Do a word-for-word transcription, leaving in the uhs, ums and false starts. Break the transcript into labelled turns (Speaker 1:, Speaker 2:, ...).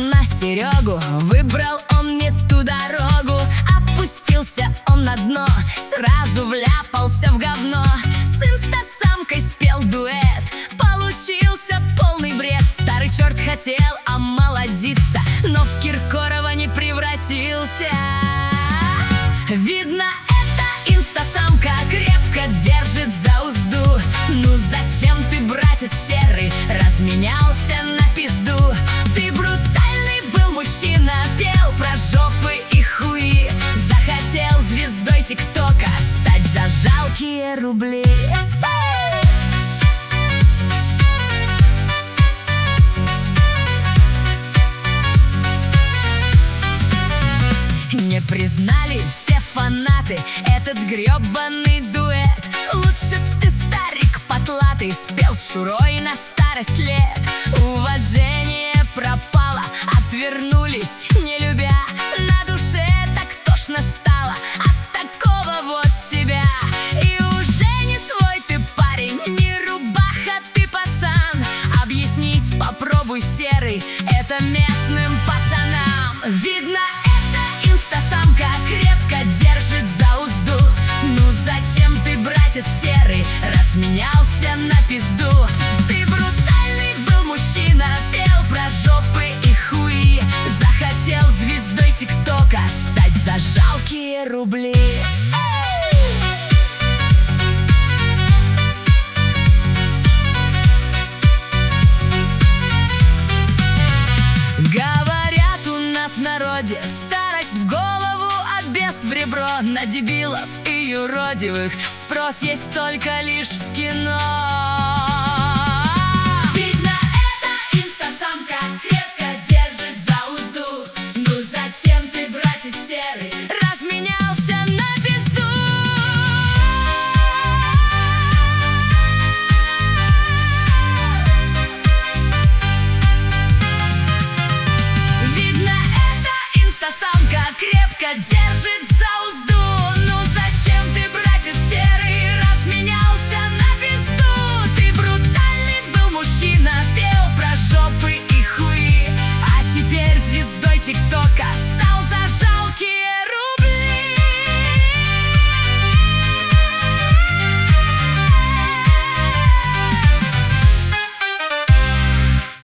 Speaker 1: на Серегу, выбрал он не ту дорогу. Опустился он на дно, сразу вляпался в говно. С инстасамкой спел дуэт, получился полный бред. Старый черт хотел омолодиться, но в Киркорова не превратился. Видно, эта инстасамка крепко держит за узду. Ну зачем ты, братец серый, разменялся на пизду? Ты брутальный был мужчина, пел про жопы и хуи. Захотел звездой тиктока стать за жалкие рубли. Не признали все фанаты этот гребаный дуэт. Лучше б ты, старик потлатый, спел с Шурой на старость лет. Уважение пропало, отвернулись, не любя. На душе так тошно стало от такого вот тебя. И уже не свой ты парень, не рубаха ты пацан. Объяснить попробуй, серый, это местным пацанам. Видно, инстасамка крепко держит за узду. Ну зачем ты, братец серый, разменялся на пизду? Ты брутальный был мужчина, пел про жопы и хуи. Захотел звездой тиктока стать за жалкие рубли. Говорят у нас в народе, старость в голову, а бест в ребро. На дебилов и юродивых спрос есть только лишь в кино.